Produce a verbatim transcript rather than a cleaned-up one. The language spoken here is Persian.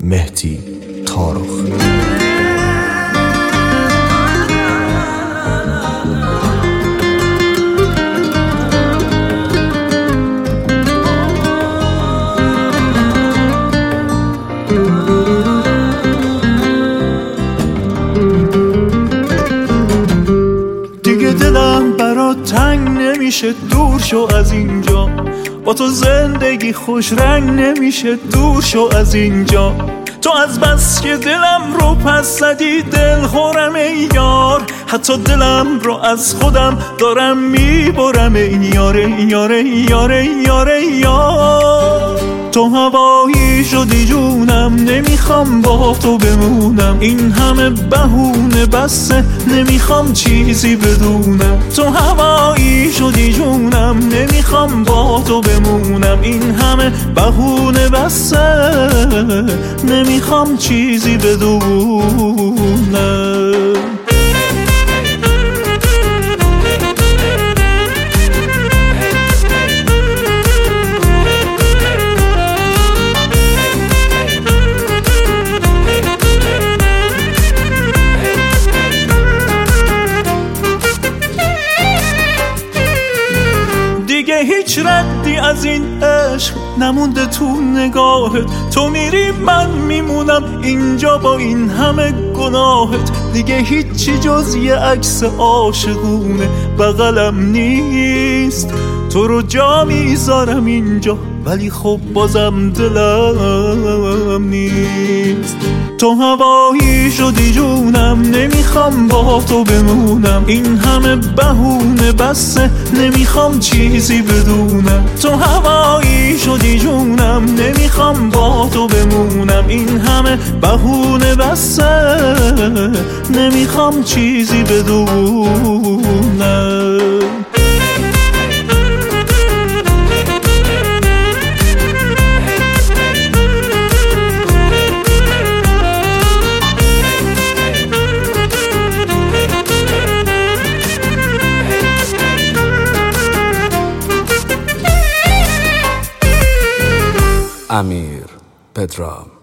مهدی طارخ. دیگه دلم برات تنگ نمیشه، دور شو از اینجا. با تو زندگی خوش رنگ نمیشه، دور شو از اینجا. تو از بس که دلم رو پس زدی دل خورم ای یار، حتی دلم رو از خودم دارم میبرم ای یاره ای یاره ای یاره ای یاره ای یار. تو هوایی شدی جونم، نمیخوام با تو بمونم. این همه بهونه بسه، نمیخوام چیزی بدونم. تو هوایی شدی جونم، نمیخوام با تو بمونم. این همه بهونه بسه، نمیخوام چیزی بدونم. دیگه هیچ ردی از این عشق نمونده تو نگاهت. تو میری من میمونم اینجا با این همه گناهت. دیگه هیچی جز یه عکس عاشقونه بغلم نیست. تو رو جا میذارم اینجا ولی خب بازم دلم نیست. تو هوایی شدی جونم، نمیخوام با تو بمونم. این همه بهونه بسه، نمیخوام چیزی بدونم. تو هوایی شدی جونم، نمیخوام با تو بمونم. این همه بهونه بسه، نمیخوام چیزی بدونم. امیر پدرام.